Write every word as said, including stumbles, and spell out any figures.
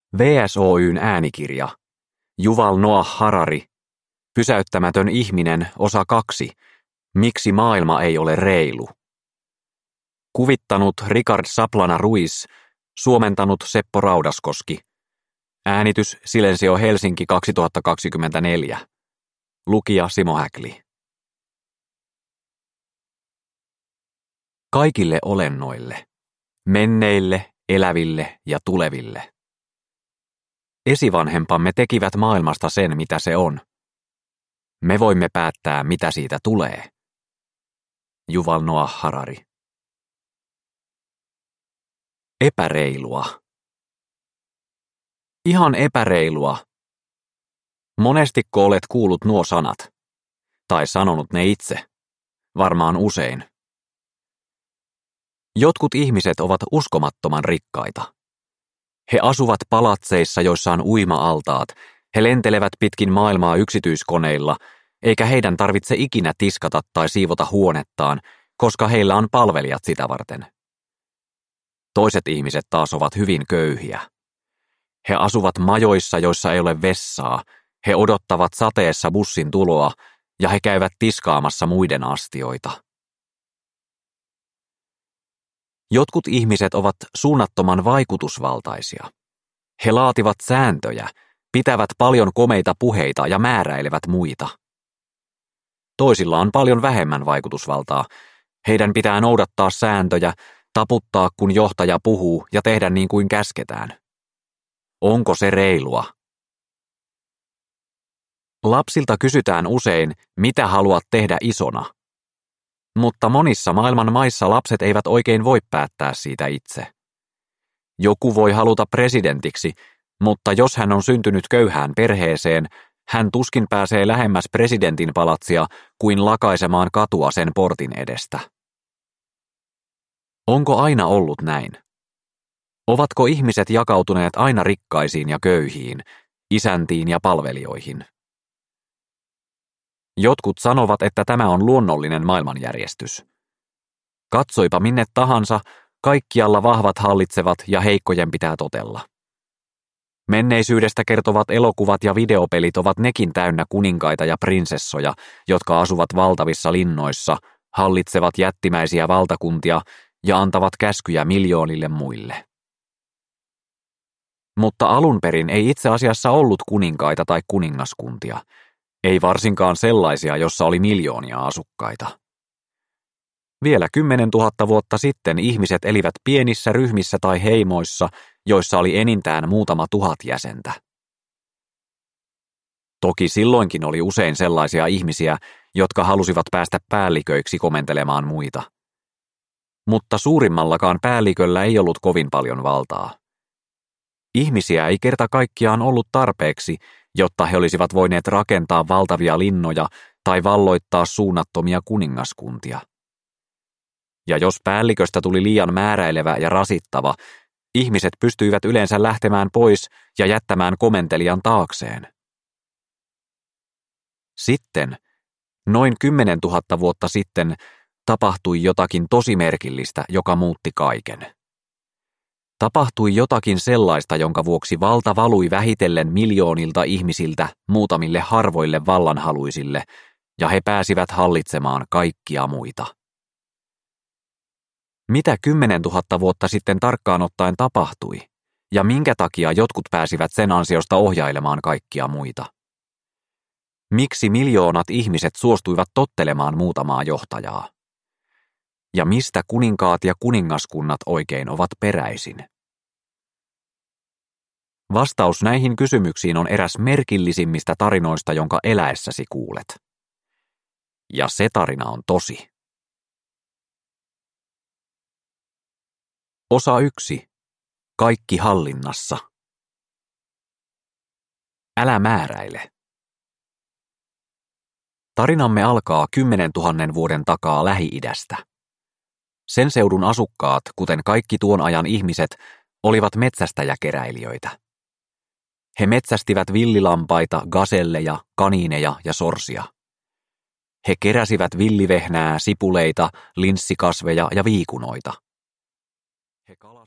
V S O:n äänikirja. Yuval Noah Harari. Pysäyttämätön ihminen, osa kaksi. Miksi maailma ei ole reilu? Kuvittanut Richard Saplana Ruiz. Suomentanut Seppo Raudaskoski. Äänitys Silensio Helsinki kaksituhattakaksikymmentäneljä. Lukija Simo Häkli. Kaikille olennoille. Menneille, eläville ja tuleville. Esivanhempamme tekivät maailmasta sen, mitä se on. Me voimme päättää, mitä siitä tulee. Yuval Noah Harari. Epäreilua. Ihan epäreilua. Monestiko olet kuullut nuo sanat? Tai sanonut ne itse? Varmaan usein. Jotkut ihmiset ovat uskomattoman rikkaita. He asuvat palatseissa, joissa on uima-altaat. He lentelevät pitkin maailmaa yksityiskoneilla, eikä heidän tarvitse ikinä tiskata tai siivota huonettaan, koska heillä on palvelijat sitä varten. Toiset ihmiset taas ovat hyvin köyhiä. He asuvat majoissa, joissa ei ole vessaa. He odottavat sateessa bussin tuloa, ja he käyvät tiskaamassa muiden astioita. Jotkut ihmiset ovat suunnattoman vaikutusvaltaisia. He laativat sääntöjä, pitävät paljon komeita puheita ja määräilevät muita. Toisilla on paljon vähemmän vaikutusvaltaa. Heidän pitää noudattaa sääntöjä, taputtaa kun johtaja puhuu ja tehdä niin kuin käsketään. Onko se reilua? Lapsilta kysytään usein, mitä haluat tehdä isona. Mutta monissa maailman maissa lapset eivät oikein voi päättää siitä itse. Joku voi haluta presidentiksi, mutta jos hän on syntynyt köyhään perheeseen, hän tuskin pääsee lähemmäs presidentin palatsia kuin lakaisemaan katua sen portin edestä. Onko aina ollut näin? Ovatko ihmiset jakautuneet aina rikkaisiin ja köyhiin, isäntiin ja palvelijoihin? Jotkut sanovat, että tämä on luonnollinen maailmanjärjestys. Katsoipa minne tahansa, kaikkialla vahvat hallitsevat ja heikkojen pitää totella. Menneisyydestä kertovat elokuvat ja videopelit ovat nekin täynnä kuninkaita ja prinsessoja, jotka asuvat valtavissa linnoissa, hallitsevat jättimäisiä valtakuntia ja antavat käskyjä miljoonille muille. Mutta alun perin ei itse asiassa ollut kuninkaita tai kuningaskuntia. Ei varsinkaan sellaisia, jossa oli miljoonia asukkaita. Vielä kymmenen tuhatta vuotta sitten ihmiset elivät pienissä ryhmissä tai heimoissa, joissa oli enintään muutama tuhat jäsentä. Toki silloinkin oli usein sellaisia ihmisiä, jotka halusivat päästä päälliköiksi komentelemaan muita. Mutta suurimmallakaan päälliköllä ei ollut kovin paljon valtaa. Ihmisiä ei kerta kaikkiaan ollut tarpeeksi, jotta he olisivat voineet rakentaa valtavia linnoja tai valloittaa suunnattomia kuningaskuntia. Ja jos päälliköstä tuli liian määräilevä ja rasittava, ihmiset pystyivät yleensä lähtemään pois ja jättämään komentelijan taakseen. Sitten, noin kymmenen tuhatta vuotta sitten, tapahtui jotakin tosi merkillistä, joka muutti kaiken. Tapahtui jotakin sellaista, jonka vuoksi valta valui vähitellen miljoonilta ihmisiltä muutamille harvoille vallanhaluisille, ja he pääsivät hallitsemaan kaikkia muita. Mitä kymmenen tuhatta vuotta sitten tarkkaan ottaen tapahtui, ja minkä takia jotkut pääsivät sen ansiosta ohjailemaan kaikkia muita? Miksi miljoonat ihmiset suostuivat tottelemaan muutamaa johtajaa? Ja mistä kuninkaat ja kuningaskunnat oikein ovat peräisin? Vastaus näihin kysymyksiin on eräs merkillisimmistä tarinoista, jonka eläessäsi kuulet. Ja se tarina on tosi. Osa yksi. Kaikki hallinnassa. Älä määräile. Tarinamme alkaa kymmenen tuhannen vuoden takaa Lähi-idästä. Sen seudun asukkaat, kuten kaikki tuon ajan ihmiset, olivat metsästäjäkeräilijöitä. He metsästivät villilampaita, gaselleja, kaniineja ja sorsia. He keräsivät villivehnää, sipuleita, linssikasveja ja viikunoita. He